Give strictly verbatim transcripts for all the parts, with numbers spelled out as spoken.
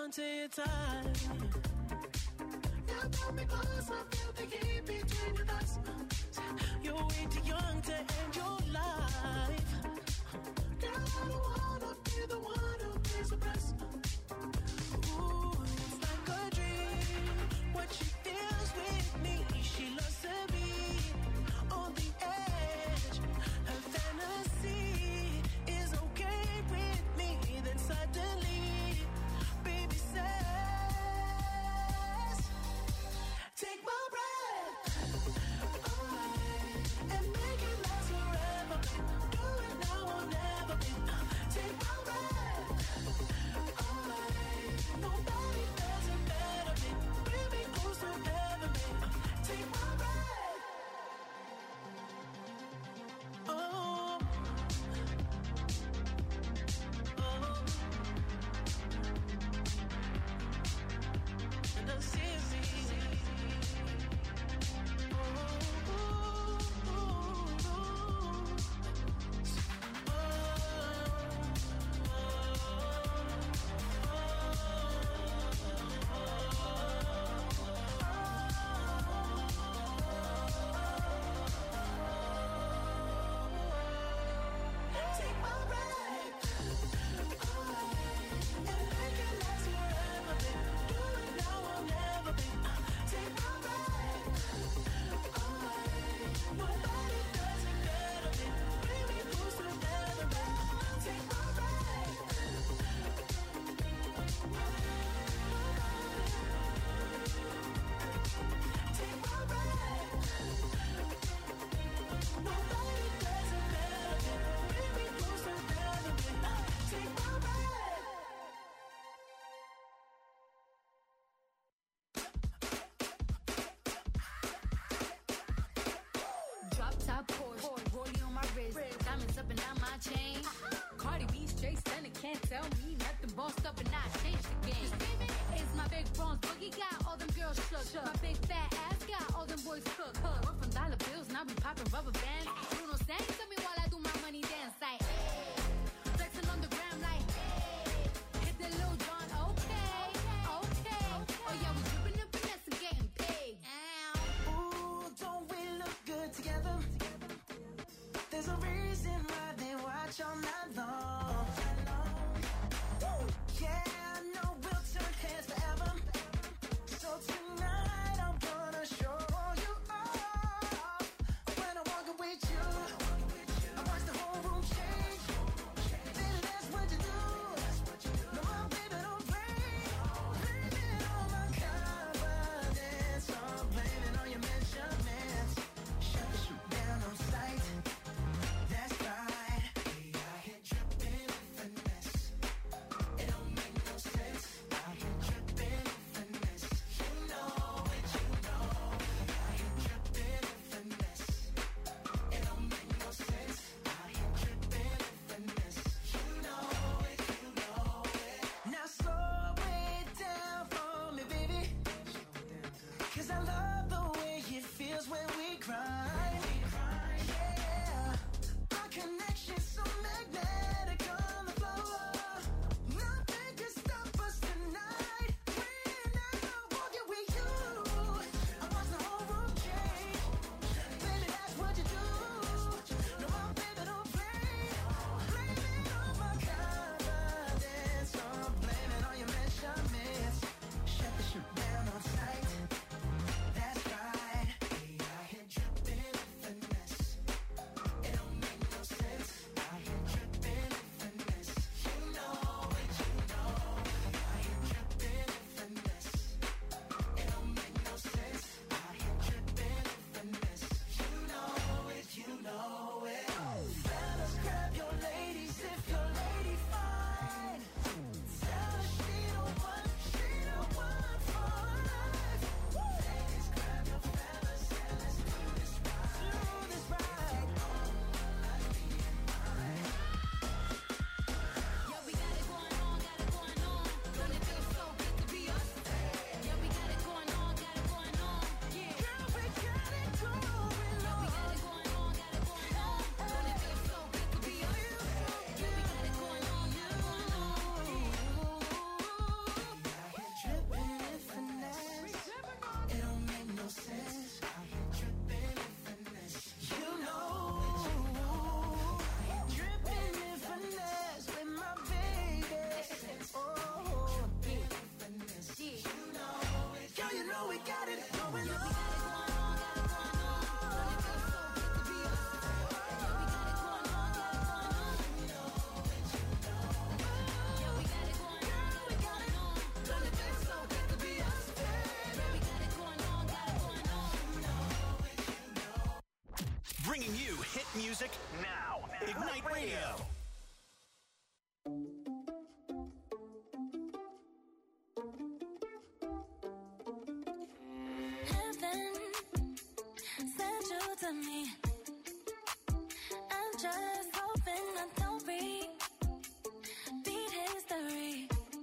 on to your time. You pull me close, I feel the heat between your thighs. You're way too young to end your life. Girl, I don't wanna be the one who pays the price. Ooh, it's like a dream. What she feels with me, she loves to be on the edge. Her fantasy is okay with me. Then suddenly, baby says, take my breath away and make it last forever. Do it now or never. Take my breath away. Nobody does it better. Bring me close to heaven. Take my breath. Oh. And I see take my breath away and make it last forever. Do it now or never. Take my breath away. Nobody does it better. Bring me close to heaven. Take my breath. Take my breath. Nobody does it better. Bring me close to heaven. Take my breath. Drop top Porsche, rollie on my wrist, diamonds up and down my chain. Cardi B straight stunning, can't tell me nothing. Bossed up and I changed the game. It's my big bronze boogie, got all them girls shook. My big fat ass got all them boys cooked. We're from dollar bills, now we popping rubber bands. Bruno sang to me while I do my money dance like, hey. Flexing on the gram like, hey. Hit the Lil Jon, okay, okay. Oh yeah, we dripping and finesse and getting paid. Ow. Ooh, don't we look good together? There's a reason why they watch all night long. Woo! Yeah, I know we'll turn heads forever. So tonight I'm gonna show you off. When I walk to me. I'm just hoping I don't repeat history.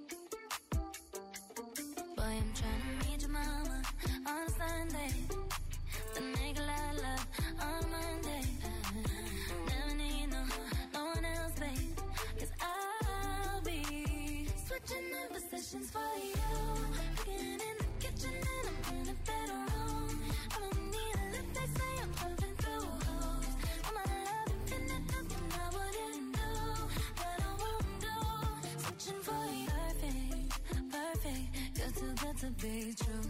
Boy, I'm trying to meet your mama on Sunday, then make a lot of love on Monday. Never need no, no one else, babe, 'cause I'll be switching in positions for you. Cooking in the kitchen and I'm in the bedroom. I don't need a lift, they say I'm pumping through holes. I'm a love infinite, nothing I wouldn't do, but I won't do. Switching for you, perfect, perfect. You're too good to be true.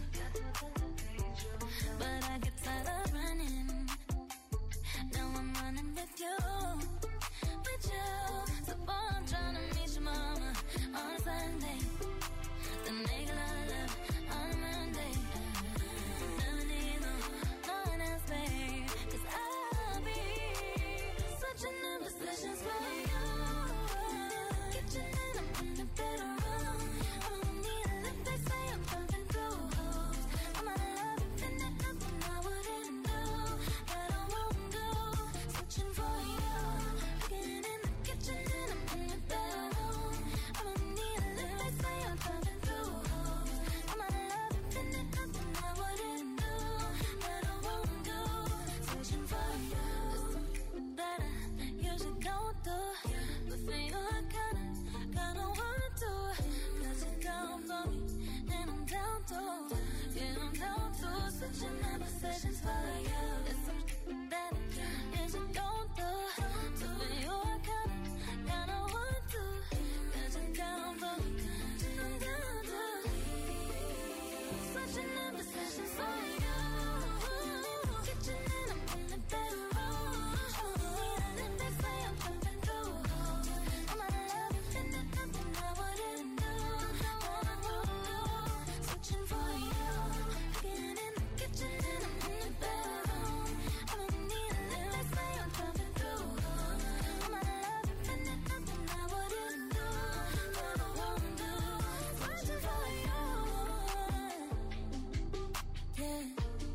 But I get tired of running. Now I'm running with you, with you. So boy, I'm trying to meet your mama on Sunday, then make a lot of love on Monday. Never need no, no one else, babe, 'cause I'll be switching in positions for you. Kitchen and I'm in the bedroom. I don't need a lift, they say I'm pumping through holes. I'm a love infinite, nothing I wouldn't do, but I won't do. Switching for you. Cooking in the kitchen and I'm in the bedroom. I don't need a lift, they say I'm pumping through holes. I'm a love infinite, nothing I wouldn't do, but I won't do. Switching for you. That I usually don't do, but for you I kinda, kinda want to. 'Cause you down for me, and I'm down to, yeah, I'm down to. Switching my positions for you. It's something that I usually don't do, so for you I kinda, kinda want to. 'Cause you down for me, and I'm down to. Switching my positions for you. Kitchen and I'm in the bedroom. They say I'm pumping through holes. I'm a love infinite, nothing I wouldn't do, but I won't do. Switching for you. Cooking in the kitchen and I'm in the bedroom. I don't need a lift, they say I'm pumping through holes. I'm a love infinite, nothing I wouldn't do, but I won't do. Switching for you. Yeah.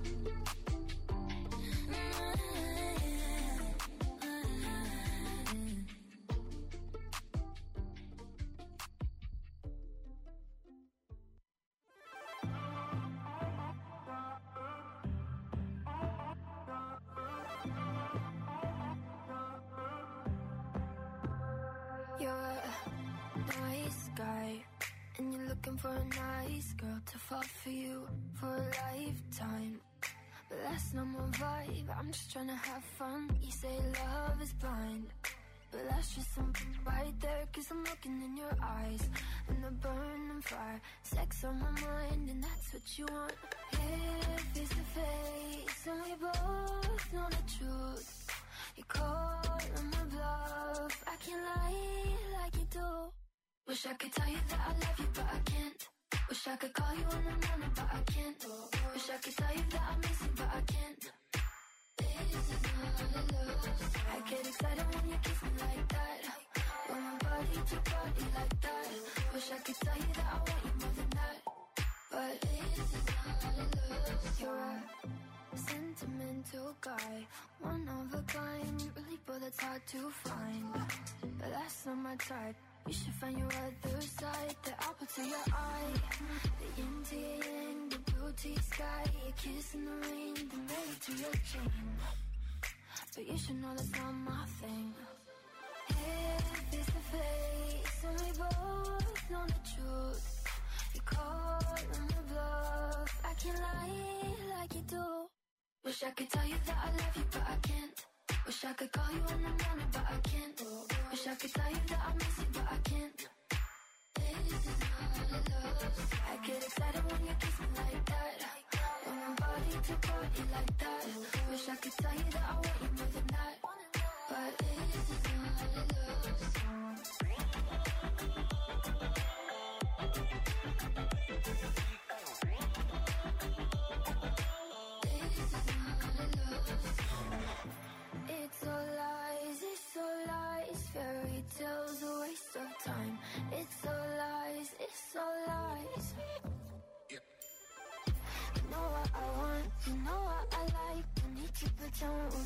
You're a nice guy, and you're looking for a nice girl to fall for you for a lifetime. But that's not my vibe, I'm just trying to have fun. You say love is blind, but that's just something right there. 'Cause I'm looking in your eyes, and the burning fire. Sex on my mind, and that's what you want. Here, face to face, and we both know the truth. You call on my bluff, I can't lie like you do. Wish I could tell you that I love you, but I can't. Wish I could call you in the morning, but I can't. Wish I could tell you that I miss you, but I can't. This is not love. I get excited when you kiss me like that. When my body to body like that. Wish I could tell you that I want you more than that, but this is not love. You're a sentimental guy, one of a kind, really, but that's hard to find. But that's not my type. You should find your other side, the apple to your eye, the yin to your yang, the blue to your sky, a kiss in the rain, the married to your chain. But you should know that's not my thing. Here, face to face, and we both know the truth. You call on the bluff, I can't lie like you do. Wish I could tell you that I love you, but I can't. Wish I could call you in the morning, but I can't. Wish I could tell you that I miss you, but I can't. This is not love. I get excited when you kiss me like that. When my body to body like that. Wish I could tell you that I want you more than that, but this is not love. It's all lies, it's all lies. Fairy tales, a waste of time. It's all lies, it's all lies. You know what I want, you know what I like. Don't need to pretend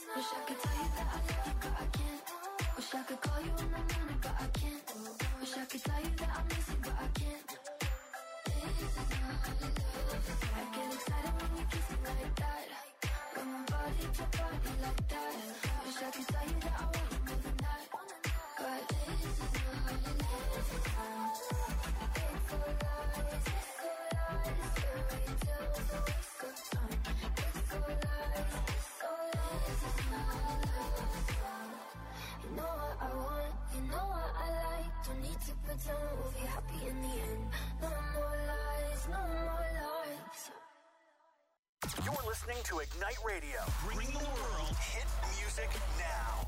Wish I could tell you that I love you, but I can't. Wish I could call you in the morning, but I can't. Wish I could tell you that I miss you, but I can't. This is not love. I get excited when you kiss me like that. Got my body to body like that. Wish I could tell you that I want you more than that. But this is not love. It's for lies, it's for lies. Fairy tales, a waste of time. It's for lies, it's for lies. This is not love. You know what I want, you know what I like. Don't need to pretend we'll be happy in the end. No more lies, no more lies. You're listening to Ignite Radio, bringing the world hit music now.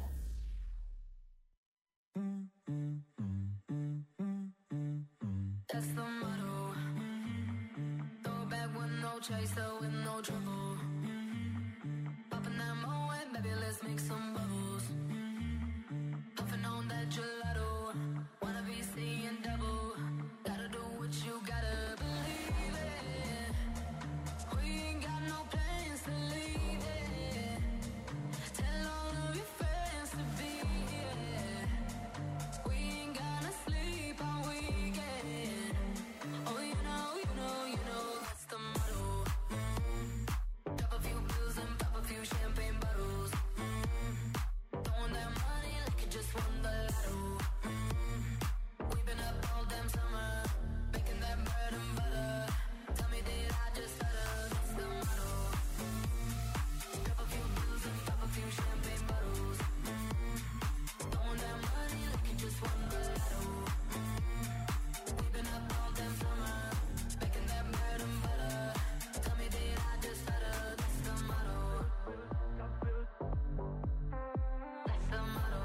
That's the motto. Throw it back with no chaser, with no trouble. Popping that Moet, baby, let's make some bubbles. Puffing on that gelato. Wanna be seeing double. Gotta do what you gotta believe it. We ain't got no plans to leave it. Tell all of your friends to be here. We ain't gonna sleep all weekend. Oh, you know, you know, you know, that's the motto. Mm-hmm. Drop a few bills and pop a few champagne bottles. Mm-hmm. Throwing that money like you just won the lotto. Mm-hmm. We've been up all damn summer, making that bread and butter. Tell me, did I just stutter? That's the motto. Mm-hmm. Drop a few bills and pop a few champagne bottles. Mm-hmm. Throwing that money like you just won the lotto. Mm-hmm. We've been up all damn summer, making that bread and butter. Tell me, did I just stutter? That's the motto. That's the motto.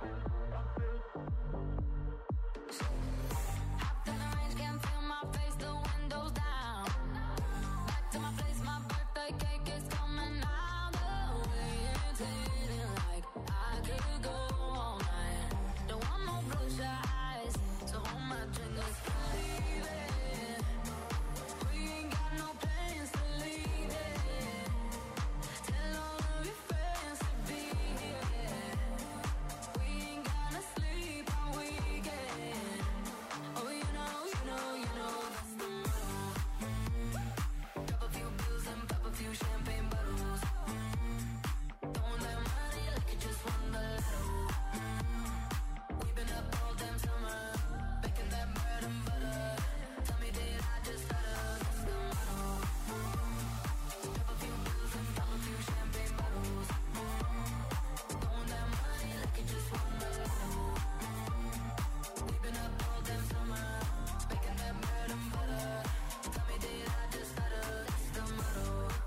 Hopped in the range, can't feel my face, the windows down. Back to my place, my birthday cake is coming out. The way it's hitting like I could go all night. Don't want no bloodshot eyes, so hold my drink, let's believe it. We ain't got no plans to leave it. Tell all of your friends to be here. We ain't gonna sleep all weekend. Oh, you know, you know, you know, that's the motto. Mm-hmm. Drop a few bills and pop a few champagne bottles. Mm-hmm. Throwing that money like you just won the lotto. Mm-hmm. We've been up all damn summer, making that bread and butter. Tell me, did I just stutter? That's the motto. Mm-hmm. Drop a few bills and pop a few champagne bottles. Mm-hmm. Throwing that money like you just won the lotto. Mm-hmm. We've been up all damn summer, making that bread and butter. Tell me, did I just stutter? That's the motto.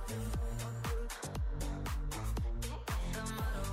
The motto.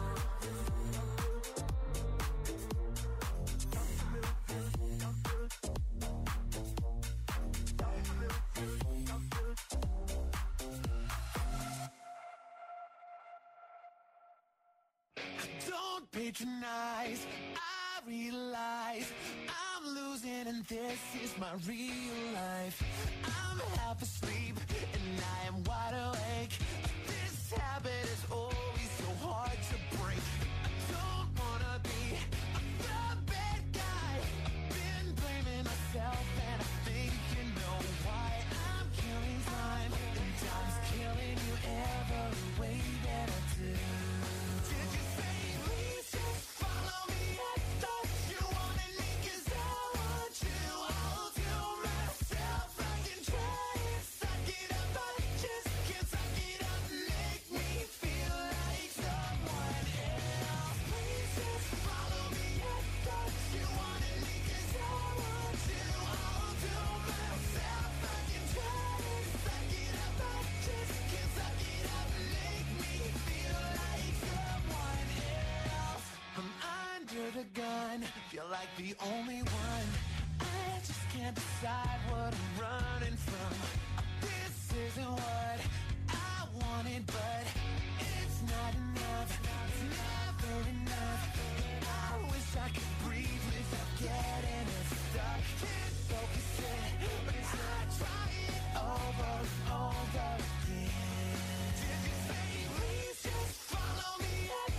Don't patronize, I realize I'm losing and this is my real life. I'm half asleep and I am wide awake. This habit is always so hard to break. I don't wanna be the bad guy. Been blaming myself and I think you know why. I'm killing time and time's killing you every way that I do. Did you say please just follow me? I thought you wanted me 'cause I want you. I'll do myself. I can try and suck it up, but I just can't suck it up. Make me feel like someone else. Please just follow me. I thought you wanted me 'cause I want you. I'll do myself. I can try and suck it up, but I just can't suck it up. Make me feel like someone else. I'm under the gun, feel like the only one. I just can't decide what I'm running from. This isn't what I wanted, but it's not enough. It's never enough. I wish I could breathe without getting it stuck. Can't focus it, but I try it over and over again. Did you say please just follow me? I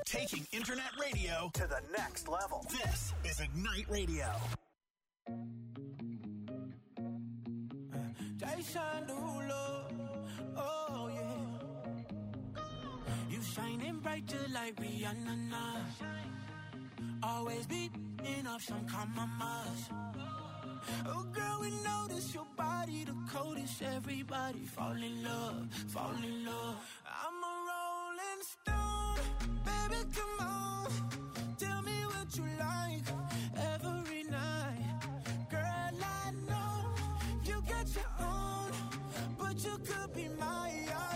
Taking internet radio to the next level. This is Ignite Radio. Jason Derulo, oh yeah. You shining bright just like Rihanna. Always beating up some compromise. Oh girl, we notice your body the coldest. Everybody fall in love, fall in love. I'm a rolling stone, baby, come on. Tell me what you like every night. Girl, I know you got your own, but you could be mine.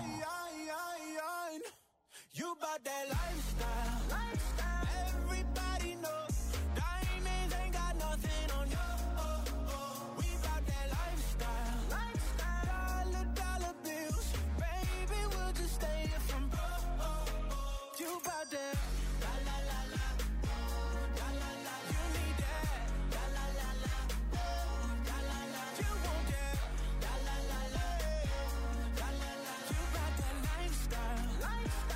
You bout that lifestyle, lifestyle. Everybody knows diamonds ain't got nothing on you. Oh, oh. We bout that lifestyle, lifestyle. Dollar, dollar bills, baby, we'll just stay here from broke. Oh, oh. You bout that, la la la la, la la la. You need that, la la la la, la la la. You want that, la la la la, la la la. You bout that lifestyle, lifestyle.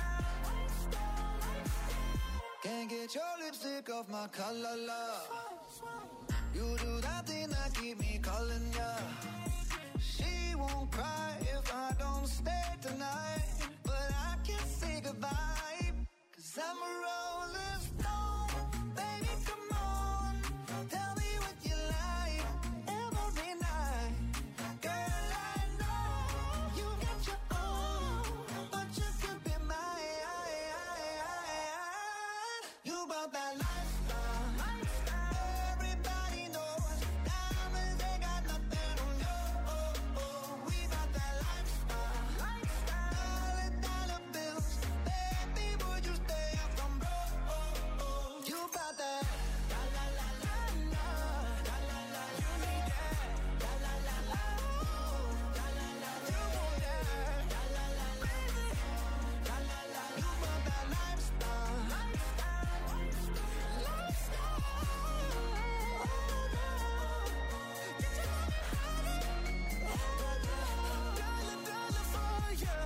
Can't get your lipstick off my collar, love. You do that thing that keep me calling ya. She won't cry if I don't stay tonight, but I can't say goodbye, cause I'm a rolling stone. Baby, come on, tell me what you like every night. Girl, I know you got your own, but you could be mine. You about that lifestyle, lifestyle. Everybody knows diamonds ain't got nothing on you. Oh, oh. We about that lifestyle, lifestyle. Dollar, dollar bills, baby, would you stay up from broke? Oh, oh. You about that, la la la la la, la la la. You need that, la la la la, la la la. You want that, la la la, baby, la la la. You about that lifestyle, lifestyle, lifestyle. Get your dollar, dollar for you.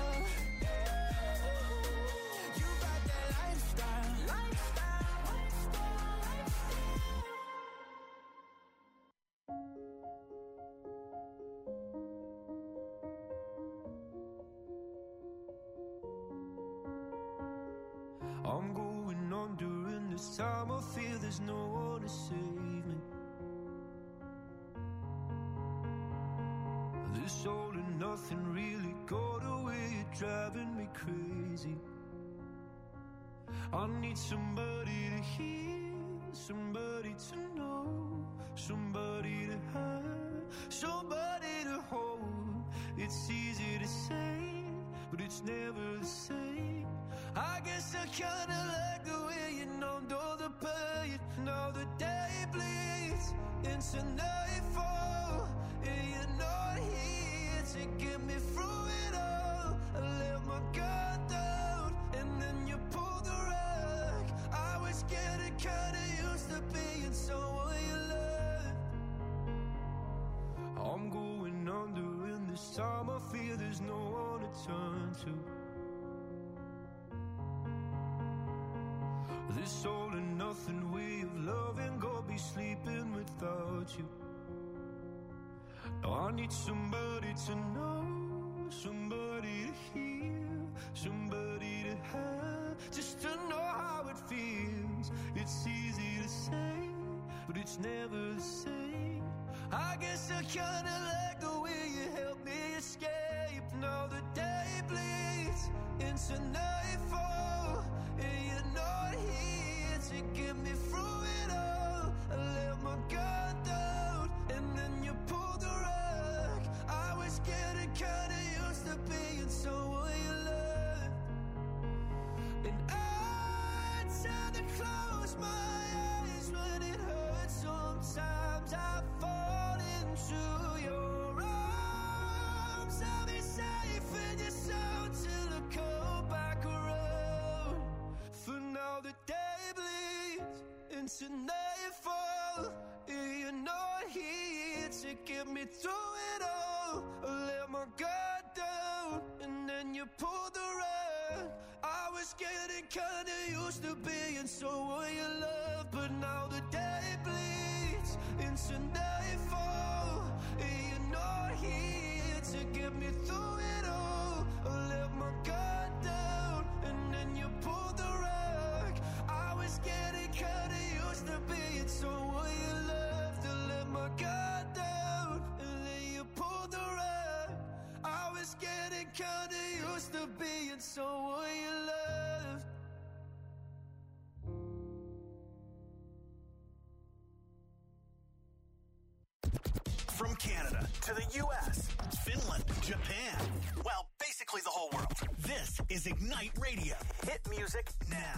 You got that lifestyle, lifestyle, I'm going on during this time. I feel there's no one to save me. This all and nothing really got away. You're driving me crazy. I need somebody to hear, somebody to know, somebody to have, somebody to hold. It's easy to say, but it's never the same. I guess I kinda like the way you numbed all the pain. Now the day bleeds into nightfall, and you're not here to get me through it all. I let my guard down, and then you pulled the rug. I was getting kinda used to being someone you loved. I'm going under, and this time I feel there's no one to turn to. This all and nothing way of loving, go be sleeping without you. Now I need somebody to know, somebody to hear, somebody to have, just to know how it feels. It's easy to say, but it's never the same. I guess I kinda like the way you help me escape. Now the day bleeds into nightfall, and you're not here to get me through it all. I let my guard down, and then you pulled the rug. I was getting kinda used to being someone you loved, and I tend to close my eyes when it hurts. Sometimes I fall into your arms. I'll be safe in your soul till I come back around. For now the day bleeds into nightfall, and you're not here to get me through it all. I let my guard down, and then you pulled the rug. I was was getting kinda used to being someone you love, but now the day bleeds into nightfall, and you're not here to get me through it all. I let my guard down, and then you pulled the rug. I was getting kinda used to being someone you loved, to let my guard down, and then you pulled the rug. I was getting kinda used to being someone you loved. From Canada to the U S, Finland, Japan, well, basically the whole world. This is Ignite Radio. Hit music now.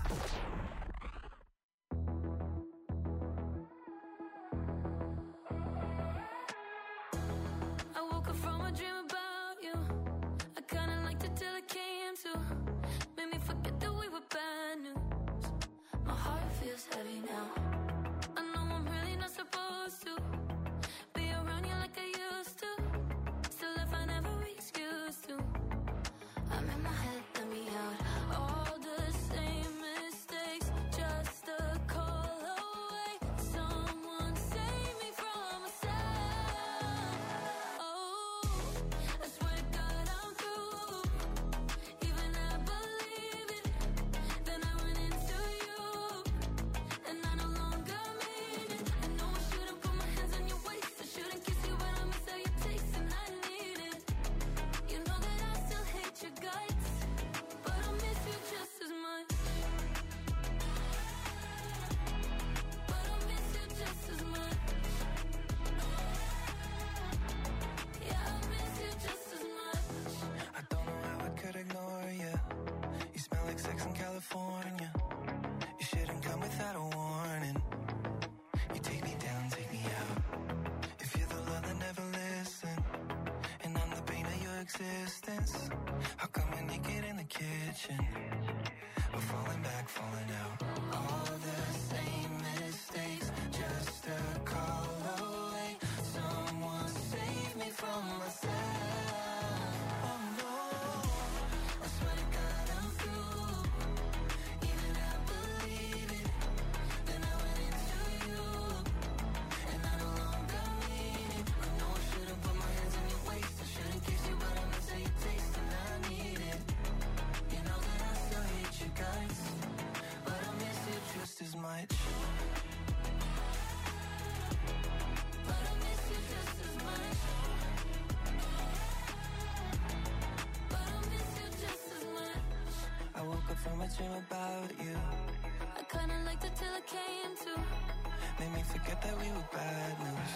I woke up from a dream about you. I kinda liked it till it came to. Made me forget that we were bad news. My heart feels heavy now. I know I'm really not supposed to be around you like I used to. Still I find every excuse to. I'm in my head, let me out. All the same mistakes, just a call away. Someone save me from myself. Oh, I swear to God I'm through. Even I believe it. Then I run into you, and I no longer mean it. I know I shouldn't put my hands on your waist. I shouldn't kiss you, but I miss how you taste, and I need it. You know that I still hate your guts, but I miss you just as much. But I miss you just as much. Yeah, I miss you just as much. I don't know how I could ignore you. You smell like sex in California. You shouldn't come without a warning. You take me down, take me out. If you're the love that never listen, and I'm the pain of your existence, how come we're naked in the kitchen? We're falling back, falling out. All the same mistakes, just a call away. Someone save me from myself. Oh no, I swear to God I'm through. Even I believe it. Then I went into you, and I no longer mean it. I know I shouldn't put my hands on your waist. I shouldn't kiss you, but I miss how you taste, and I need it. You know that I still hate you guys, but I miss you just as much. But I miss you just as much. But I miss you just as much. I woke up from a dream about you. I kinda liked it till it came to. Made me forget that we were bad news.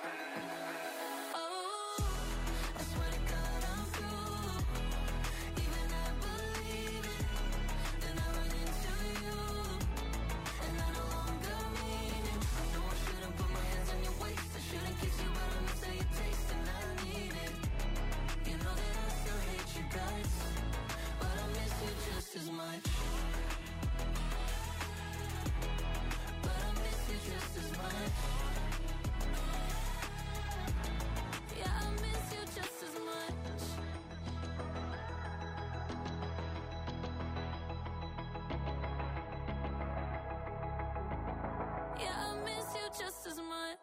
Oh, I swear to God I'm through. Even I believe it. Then I run into you, and I no longer mean it. I know I shouldn't put my hands on your waist. I shouldn't kiss you, but I miss how you taste, and I need it. You know that I still hate you guys, but I miss you just as much. But I miss you just as much. Yeah, I miss you just as much. Yeah, I miss you just as much.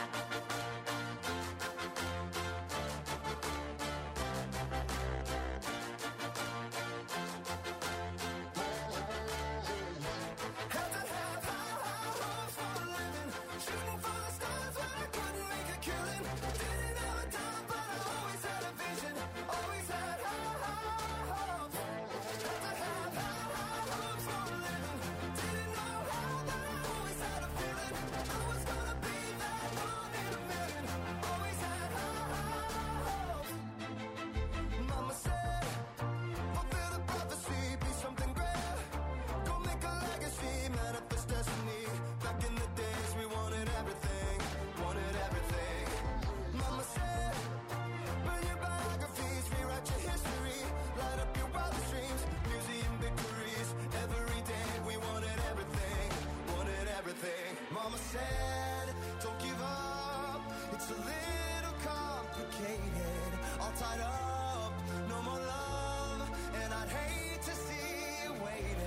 Shooting for the stars when I couldn't make a killing. Didn't have a dime, but I always had a vision. Always had high, high hopes. Had to have high, high hopes for a living. Didn't know how, but I always had a feeling. I was gonna be that one in a million. Always had high, high hopes. Mama said, fulfill the prophecy, be something great. Go make a legacy, manifest destiny. Back in the days we wanted everything, wanted everything. Mama said, burn your biographies, rewrite your history, light up your wildest dreams, museum victories. Every day we wanted everything, wanted everything. Mama said, don't give up, it's a little complicated. All tied up, no more love, and I'd hate to see you waiting.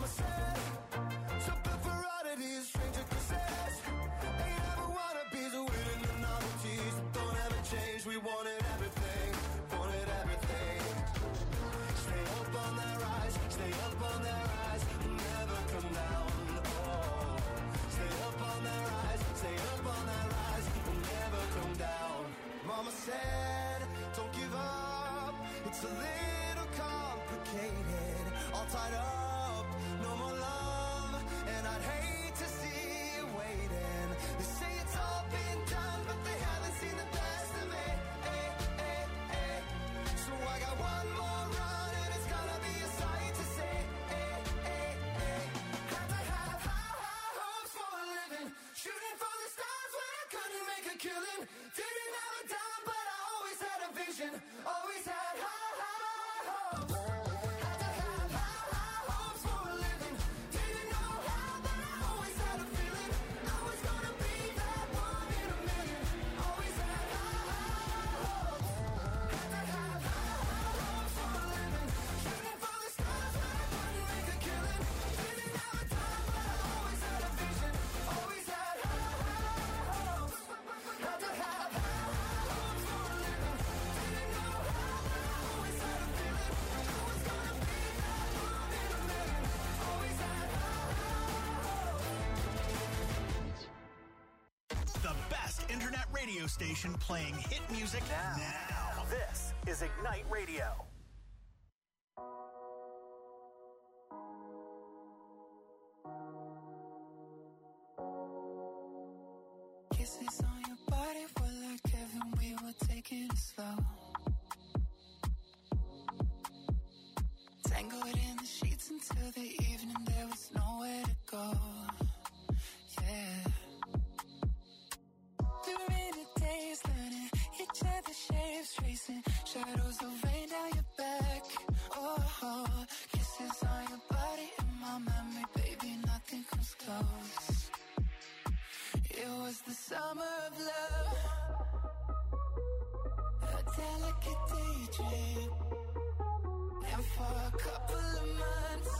Mama said, something for oddities, stranger kisses. Ain't ever wanna be so winning the novelties that don't ever change. We wanted everything, wanted everything. Stay up on that rise, stay up on that rise, and never come down. Oh, stay up on that rise, stay up on that rise, and never come down. Mama said, don't give up, it's a little complicated. All tied up, no more love, and I'd hate to see you waiting. They say it's all been done, but they haven't seen the best of me. Hey, hey, hey. So I got one more run, and it's gonna be a sight to see. Hey, hey, hey. Had to have high, high hopes for a living, shooting for the stars when I couldn't make a killing. Didn't have a dime, but I always had a vision, always had high, high hopes. Had to have high, high hopes for a living. Didn't know how, but I always had a feeling I was gonna be that one in a million. Always had high, high hopes. Had to have high, high hopes for a living, shooting for the stars when I couldn't make a killing. Didn't have a time, but I always had a vision, always had high, high hopes. Had to have high, high hopes for a living. Didn't know how, but I always had a feeling I was gonna be that one in a million. Always had high, high hopes. The best internet radio station playing hit music now. now. This is Ignite Radio. Kisses on your body were like heaven, we were taking it slow. Tangled in the sheets until the evening, there was nowhere to go. Yeah. During the days, learning each other's shapes, tracing shadows of rain down your back. Oh, oh, kisses on your body in my memory, baby, nothing comes close. It was the summer of love, a delicate daydream. And for a couple of months,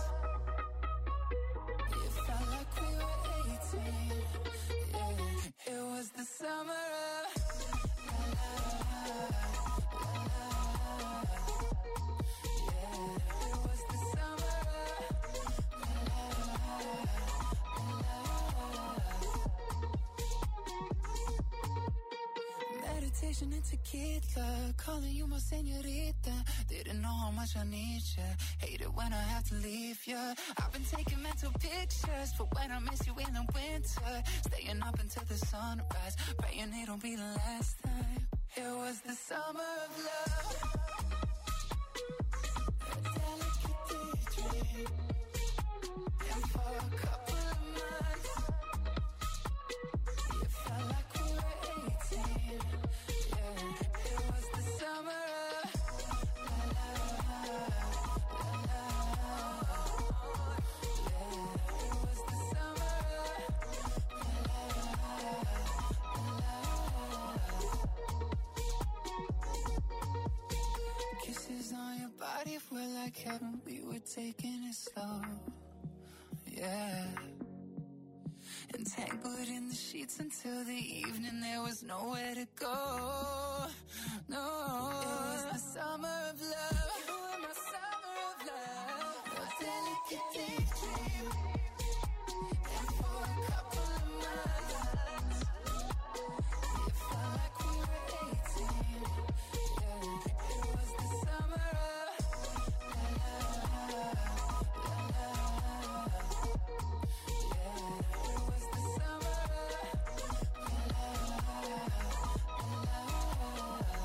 it felt like we were eighteen. Yeah, it was the summer of la la la la. Yeah, it was the summer of la la la. Meditation and tequila, calling you my señorita. Didn't know how much I need you. Hate it when I have to leave you. I've been taking mental pictures for when I miss you in the winter. Staying up until the sunrise, praying it don't be the last time. It was the summer of love, a delicate daydream. And for a couple of months, it felt like we were eighteen. Yeah, it was the summer of la la la la la. Yeah, it was the summer of la la la la. Kisses on your body were like heaven, we were taking it slow. Yeah. Entangled in the sheets until the evening, there was nowhere to go. No, it was the summer of love. You were my summer of love, a delicate daydream. And for a couple of months, it felt like we were eighteen. Yeah, it was the summer of la la la la la. Yeah, it was the summer of la la la la.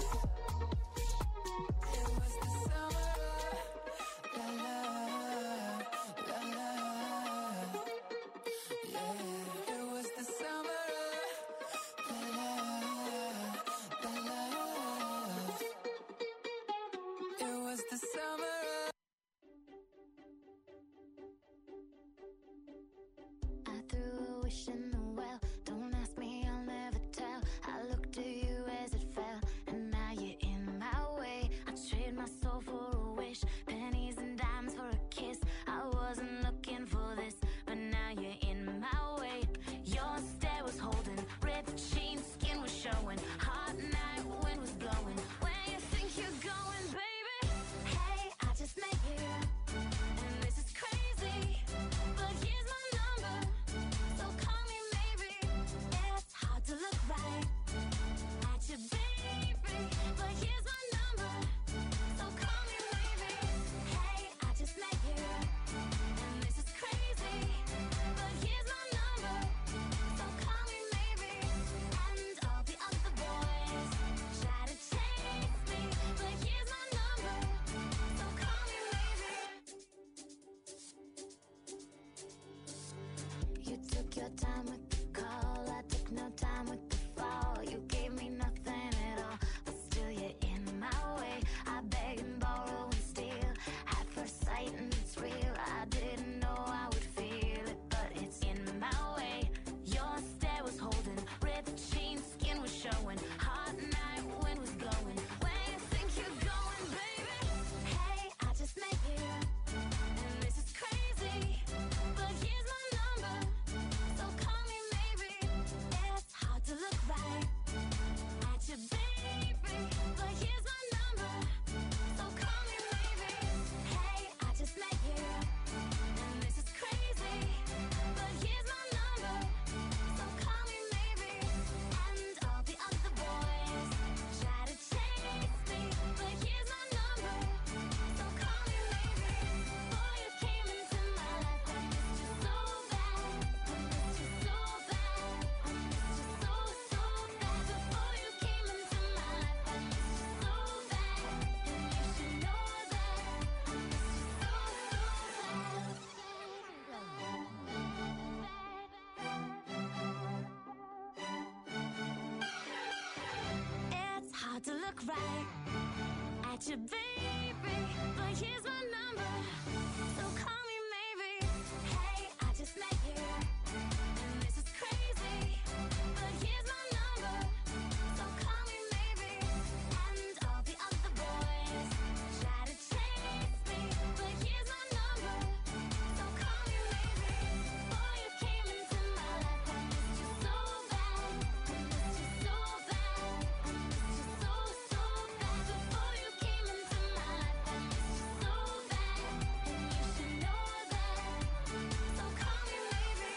It was the summer of la la la la. Yeah, it was the summer of la la la la. It was the summer of I threw a wish in the well. Don't ask me, I'll never tell. I looked to you as it fell, and now you're in my way. I trade my soul for a wish, pennies and dimes for a kiss. I wasn't looking for time with the call. I took no time with the fall. You gave me nothing at all, but still you're in my way. I beg and borrow and steal at first sight, and it's real. I didn't know I would feel it, but it's in my way. Your stare was holding, ripped jeans, skin was showing. Hot night, wind was blowing. Where you think you're going, baby? Hey, I just met you, and this is crazy, but here's my number, so call me maybe. It's hard to look right at you, baby, but here's my number, so call me maybe. Hey, I just met you, and this is crazy, but here's my number, so call me maybe. And all the other boys try to chase me, but here's my number, so call me maybe. Boy, you came into my life, I missed you so bad, I missed you so bad, I missed you so, so bad. Before you came into my life, I missed you so bad, and you should know that I missed you so, so bad. It's hard to look right at you, baby, but here's my number, so call me maybe. Hey, I just met you, and this is crazy, but here's my number, so call me maybe. And all the other boys try to chase me, but here's my number, so call me maybe. Boy, you came into my life, I missed you so bad, I missed you so bad, I missed you so, so bad. Before you came into my life, I missed you so bad, and you should know that, so call me maybe.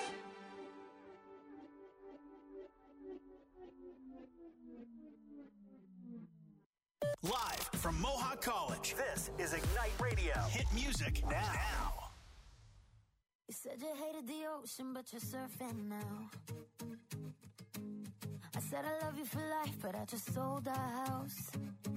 Live from Mohawk College, this is Ignite Radio. Hit music now. You said you hated the ocean, but you're surfing now. I said I love you for life, but I just sold our house.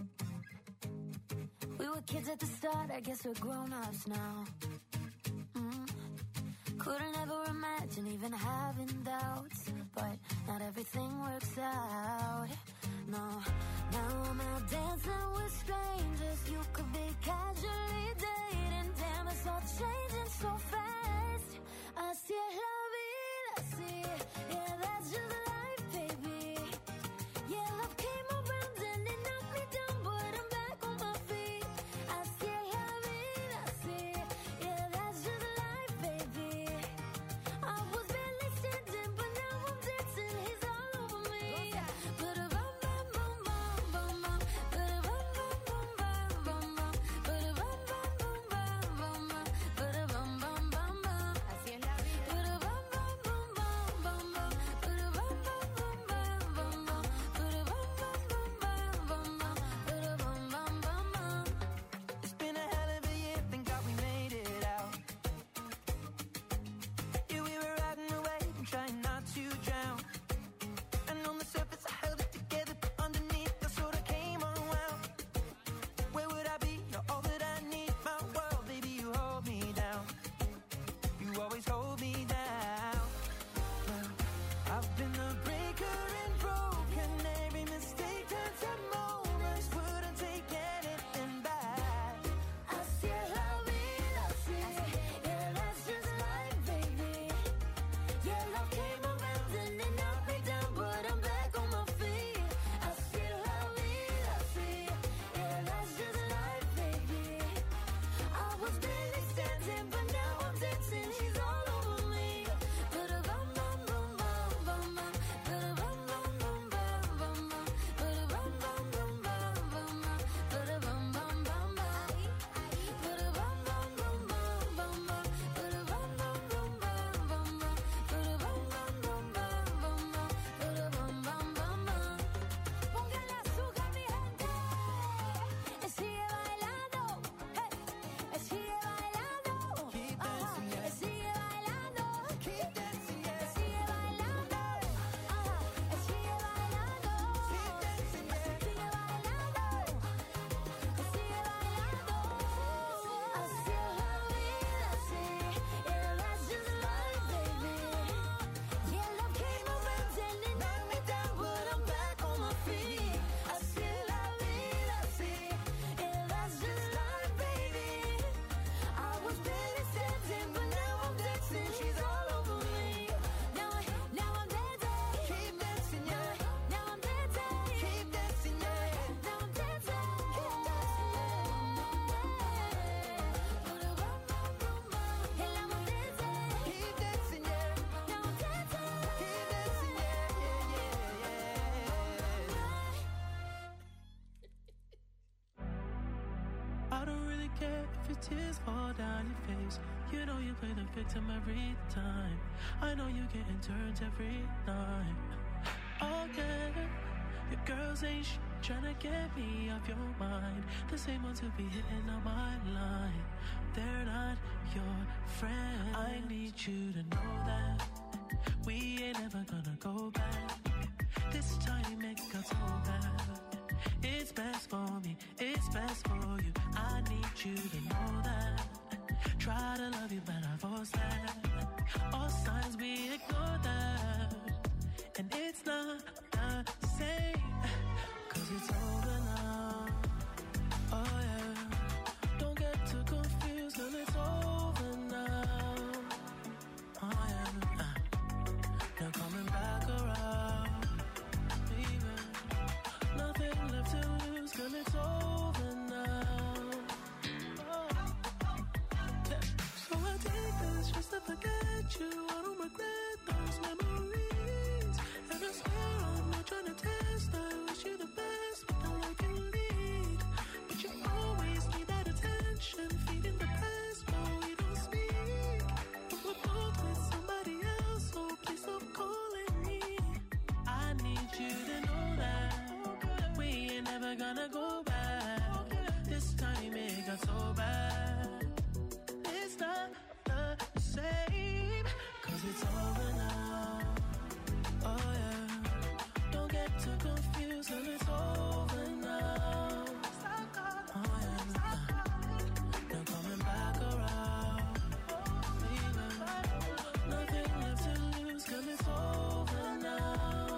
We were kids at the start, I guess we're grown-ups now. Mm. Couldn't ever imagine even having doubts, but not everything works out. No, now I'm out dancing with strangers. You could be casually dating. Damn, it's all changing so fast. Así es la vida, sí. Yeah, that's just life, baby. Yeah, love came around and it knocked me down, but I'm back on my feet. Así es la vida, sí. Yeah, that's just life, baby. I was barely standing, but now I'm dancing. He's all over me. But a bum bum bum bum bum bum. But a bum bum bum bum bum bum. But a bum bum bum bum bum bum. But a bum bum bum the tears fall down your face. You know you play the victim every time. I know you getting turns every night. Oh yeah, your girls ain't sh- tryna get me off your mind. The same ones who be hitting on my line. They're not your friend. I need you to know that we ain't ever gonna go back. This time it got so bad. It's best for me, it's best for you. I need you to know that. Try to love you, but I force that. All signs we ignore that. And it's not the same, cause it's over now. Oh yeah, don't get too confused, cause it's over now. Oh yeah, uh, they're coming back around. Baby, nothing left to lose, cause it's over now. Oh. Yeah. So I take this just to forget you. I don't regret those memories. And I swear I'm not trying to test. I wish you the best, but all I can lead. But you always need that attention, feeding the past, but we don't speak. But we're both with somebody else, so please stop calling me. I need you to know that we ain't never gonna go back. This time it got so bad. It's not the same, cause it's over now. Oh yeah, don't get too confused, cause it's over now. Oh yeah, they're coming back around. Baby, nothing left to lose, cause it's over now.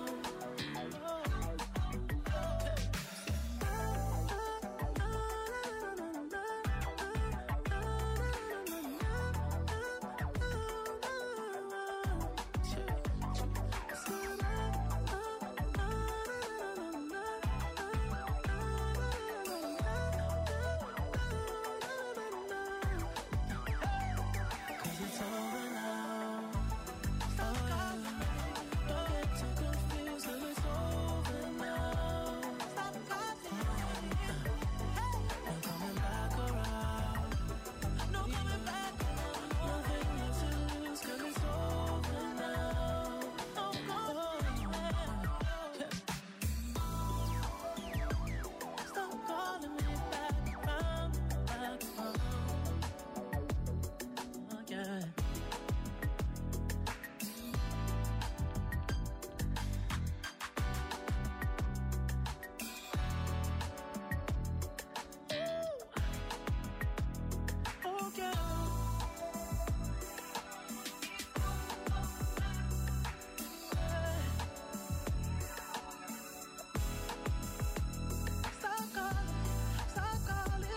Cause it's over now. Oh yeah, don't get too confused, cause it's over now. I'm coming back around. No coming back around. Nothing left to lose, cause it's over now. No going back. Stop calling me back around, back around. Oh yeah. Oh yeah. Stop calling, stop calling.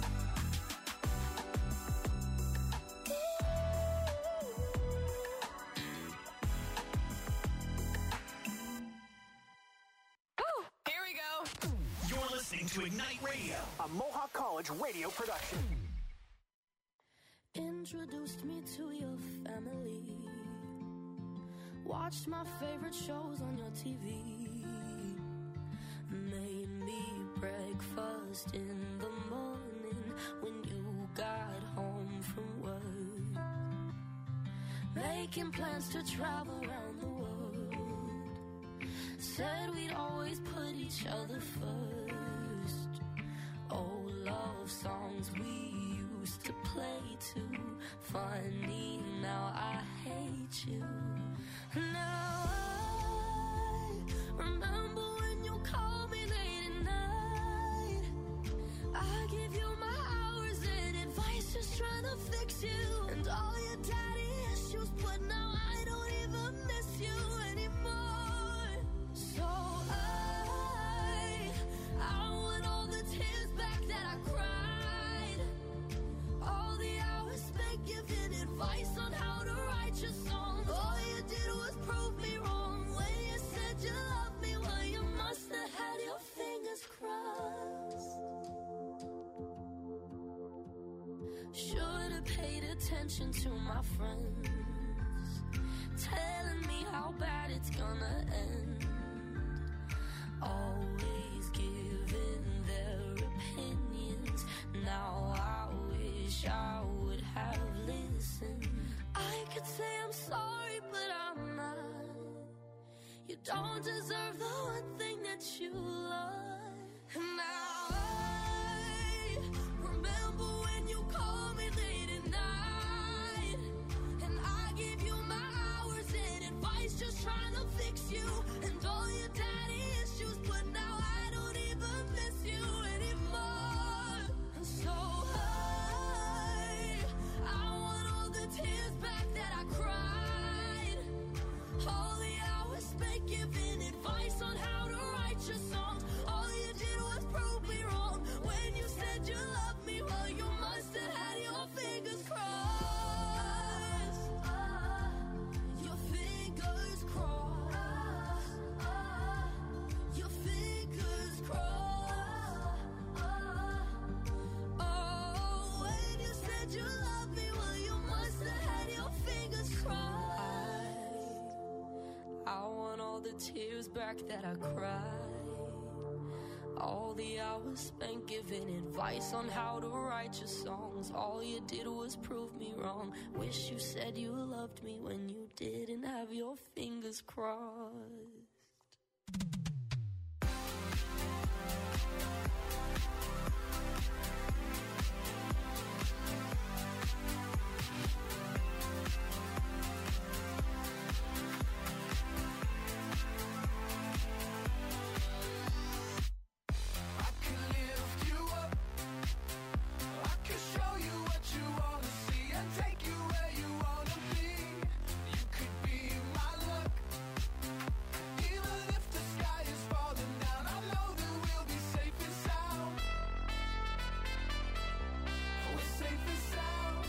Here we go. You're listening to Ignite Radio, a Mohawk College radio production. Introduced me to your family. Watched my favorite shows on your T V. Made me breakfast in the morning when you got home from work. Making plans to travel around the world. Said we'd always put each other first. Old love songs we used to play too. Funny, now I hate you. Now I remember when you called me late at night. I give you my hours and advice, just trying to fix you. And all your daddy issues, but now I don't even miss you anymore. So I, I want all the tears back that I cried. All the hours spent giving advice on how to write your songs. All you did was prove me wrong when you said you loved me. Well, you must have had your fingers crossed. Should have paid attention to my friends, telling me how bad it's gonna end. Always giving their opinions. Now I wish could say I'm sorry, but I'm not. You don't deserve the one thing that you love. And now I remember when you called me late at night, and I gave you my hours and advice, just trying to fix you and all your daddy issues. But now I don't even miss you anymore. And so I, I want all the tears back that I cried, all the hours spent giving advice on how to write your songs. All you did was prove me wrong when you said you loved me. Well, you must have had your fingers crossed. Your fingers crossed. Your fingers crossed. Oh, when you said you loved me, well, you must have had your fingers crossed. I want all the tears back that I cried, all the hours spent giving advice on how to write your songs. All you did was prove me wrong. Wish you said you loved me when you didn't have your fingers crossed. I can lift you up. I can show you what you wanna see and take you where you wanna be. You could be my luck. Even if the sky is falling down, I know that we'll be safe and sound. We're safe and sound.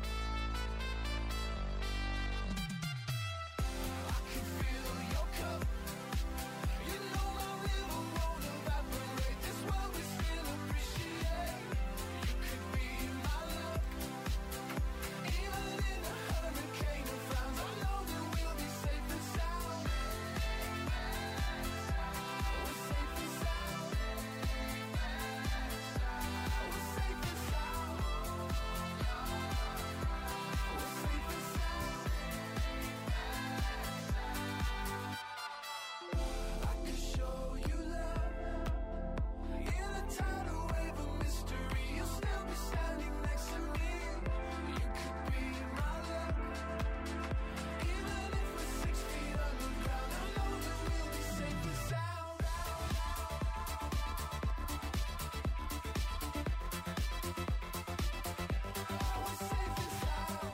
I can fill your cup. You know my river won't evaporate. This world we still appreciate. You could be my luck. Even in a hurricane of frowns, I know that we'll be safe and sound. We're safe and sound. We're safe and sound. We're safe and sound. I can show you love. In a tidal wave of mystery, you'll still be standing next to me. You could be my luck. Even if we're six feet underground, I know that we'll be safe and sound. We're safe and sound.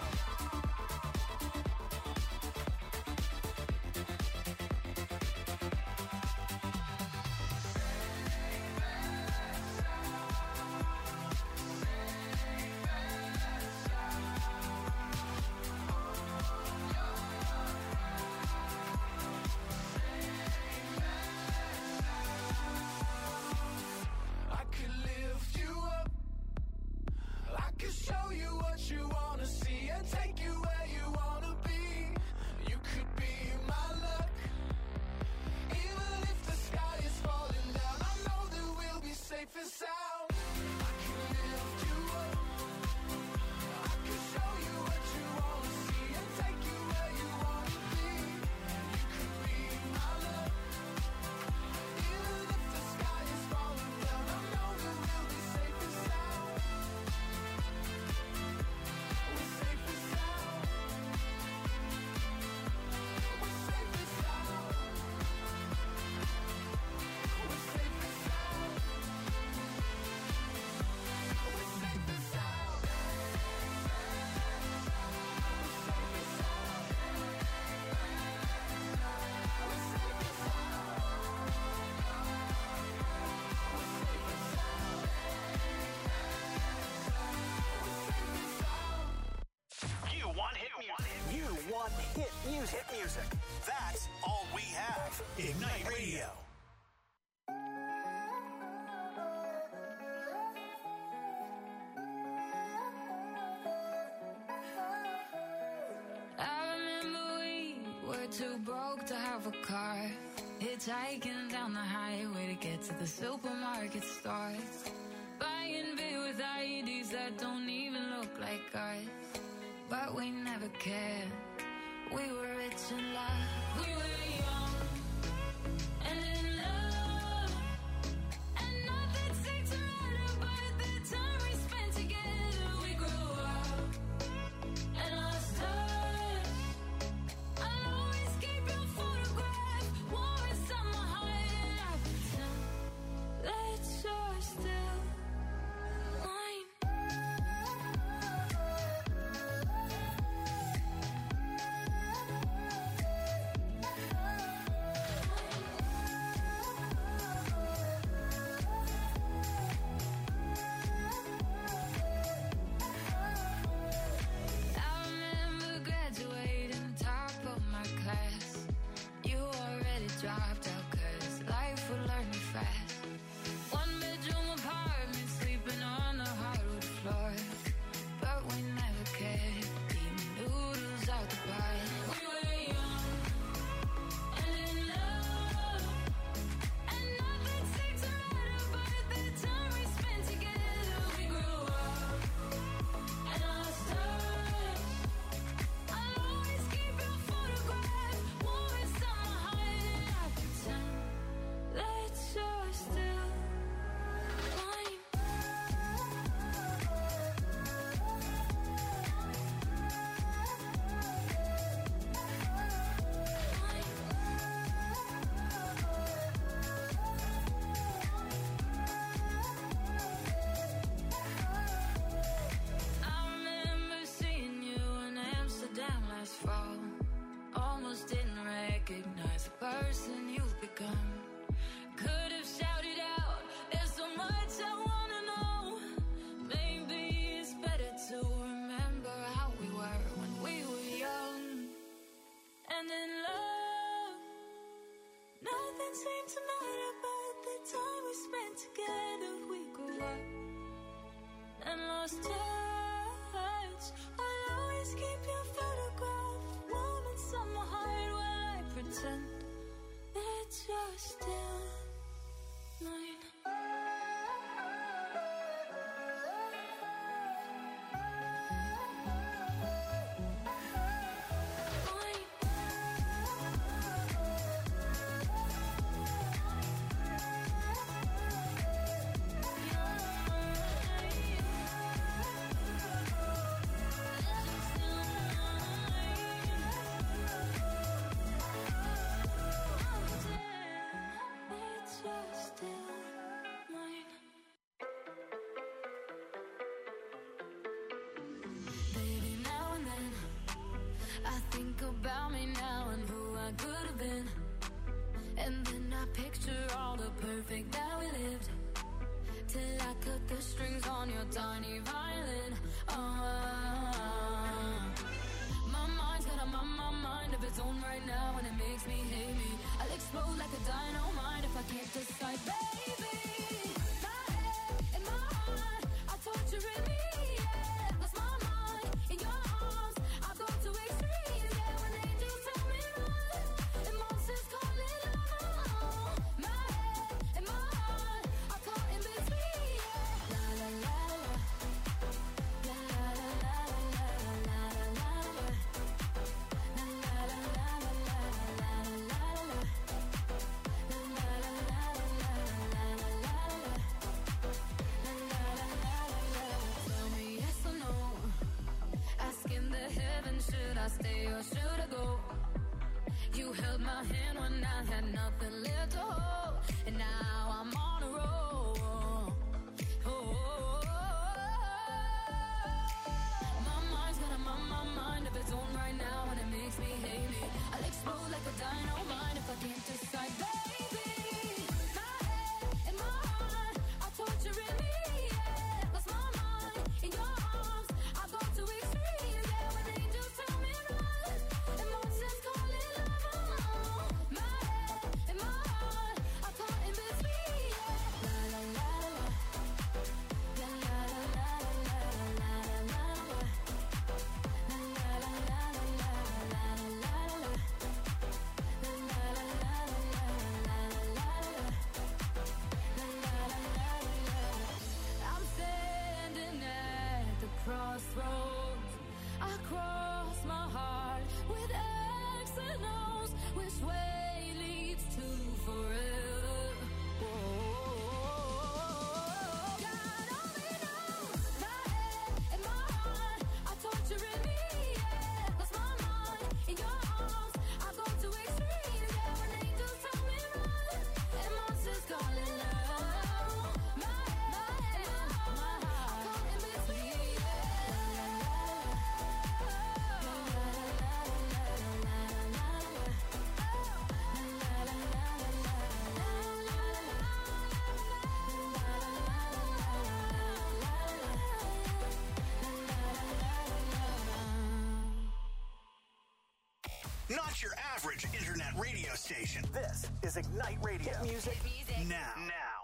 I can lift you up. I can show you what you wanna see and take you where you wanna be. You could be my luck. Even if the sky is falling down, I know that we'll be safe and sound. I can lift you up. I can show you what you wanna see and take you where you wanna be. You could be my luck. Even if the sky is falling down, I know that we'll be safe and sound. We're safe and sound. We're safe and sound. We're safe and sound. We're safe and sound. You want hit music. You want hit music. Hit music. That's all we have. Ignite Radio. I remember we were too broke to have a car, hitchhiking down the highway to get to the supermarket stores, buying beer with I E Ds that don't even look like ours. but we never cared. We were rich in love, we were young and in love, and nothing seemed to matter but the time we spent together. We grew up and lost touch. I'll always keep your photograph warm inside my heart, and I pretend that you're still mine. I remember graduating top of my class. You already dropped out 'cause life would learn you fast. One bedroom apartment, sleeping on the hardwood floor, but we never cared. Eating noodles out the pot. We were young and in love, and nothing seemed to matter but the time we spent together. We grew up and lost touch. I'll always keep your photograph warm inside my heart, and I pretend that you're still mine. I remember seeing you in Amsterdam last fall. Almost didn't recognize the person you've become. Could have shouted out, there's so much I wanna know. Maybe it's better to remember how we were when we were young and in love. Nothing seemed to matter but the time we spent together. We grew up and lost touch. I'll always keep your photograph warm inside my heart while I pretend that you're still mine. Baby, now and then I think about me now and who I could have been, and then I picture all the perfect that we lived, till I cut the strings on your tiny violin. Uh, my mind's got a my, my mind of its own right now, and it makes me hate me. I'll explode like a dynamite if I can't decide, baby. My head and my heart are torturing me. Yeah, lost my mind in your arms. I go to extremes. Yeah, when angels tell me run, and monsters call it love. My head and my heart are caught in between. Yeah, la la la la, la la la la la la la la, la la la la la la la la la. Tell me yes or no. Asking the heavens, should I stay or should I go? You held my hand when I had nothing left to hold, and now I'm on a roll. Oh, my mind's got a my, my mind of its own right now, and it makes me hate me. I'll explode like a dynamite if I can't decide, baby. My head and my heart are torturing me. Yeah, lost my mind in your arms. I go to extremes. Yeah, when angels tell me run, and monsters call it love. My head and my heart are caught in between. Yeah, la la la la, la la la la la la la la, la la la la la la la la la. Not your average internet radio station. This is Ignite Radio. Hit music, music. now. Now.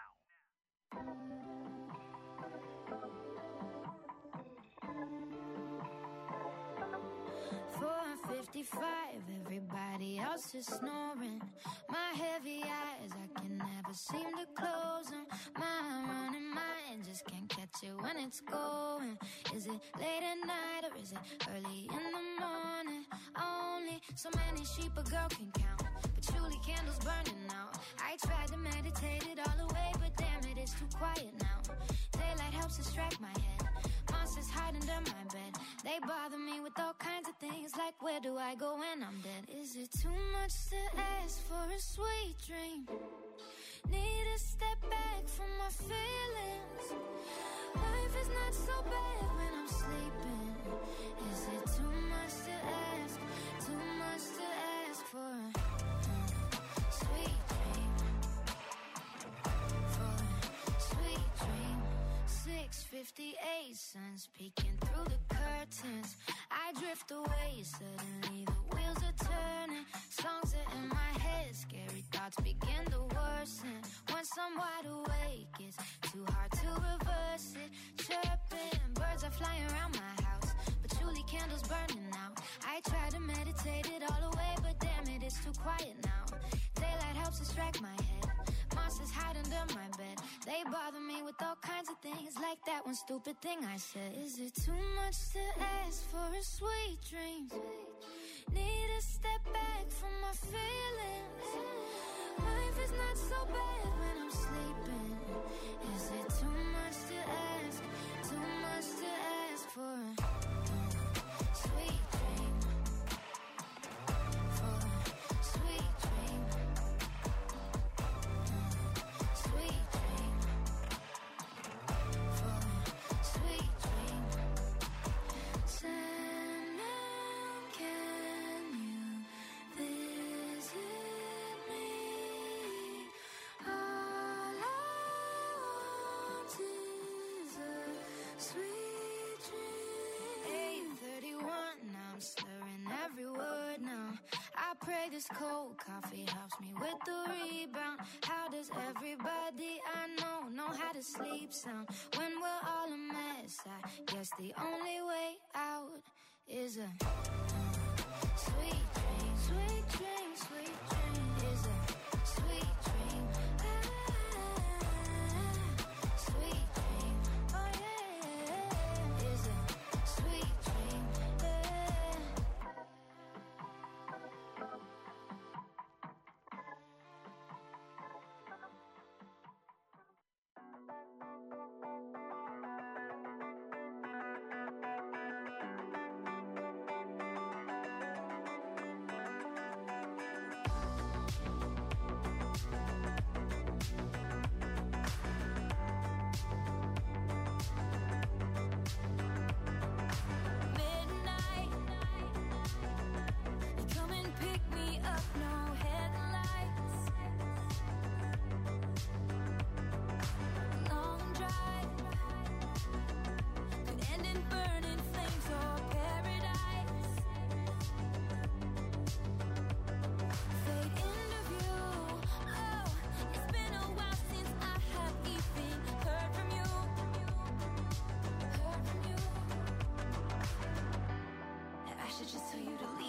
four fifty-five, everybody else is snoring. My heavy eyes, I can never seem to close them. My running mind just can't catch it when it's going. Is it late at night or is it early in the morning? Only so many sheep a girl can count, but surely candles burning out. I tried to meditate it all away, but damn it, it's too quiet now. Daylight helps distract my head. Monsters hide under my bed. They bother me with all kinds of things, like where do I go when I'm dead? Is it too much to ask for a sweet dream? Need to step back from my feelings. Life is not so bad when I'm sleeping. Is it too much to ask? Too much to ask for a uh, sweet dream? For a sweet dream. six fifty-eight, sun's peeking through the curtains. I drift away, suddenly the wheels are turning. Songs are in my head, scary thoughts begin to worsen. Once I'm wide awake, it's too hard to reverse it. Chirping, birds are flying around my house, but surely candles burning out. I try to meditate it all away, but damn it, it's too quiet now. Daylight helps distract my head. Monsters hide under my bed. They bother me with all kinds of things, like that one stupid thing I said. Is it too much to ask for a sweet dream? Need to step back from my feelings. Life is not so bad when I'm sleeping. Is it too much to ask? Too much to ask for a uh, sweet dream? For a sweet dream. Sweet dream. For a sweet dream. Sandman, can you visit me? All I want is a sweet dream. eight thirty-one, now I'm slurring every word now. I pray this cold coffee helps me with the rebound. How does everybody I know know how to sleep sound when we're all a mess? I guess the only way out is a uh, sweet dream, sweet dream, sweet dream. Is a sweet dream, ah, sweet dream. Oh yeah, is a sweet dream, yeah. Midnight, you come and pick me up, no headlights. Long drive could end in burning flames or paradise. Fade into view. Oh, it's been a while since I have even heard from you. Heard from you. I should just tell you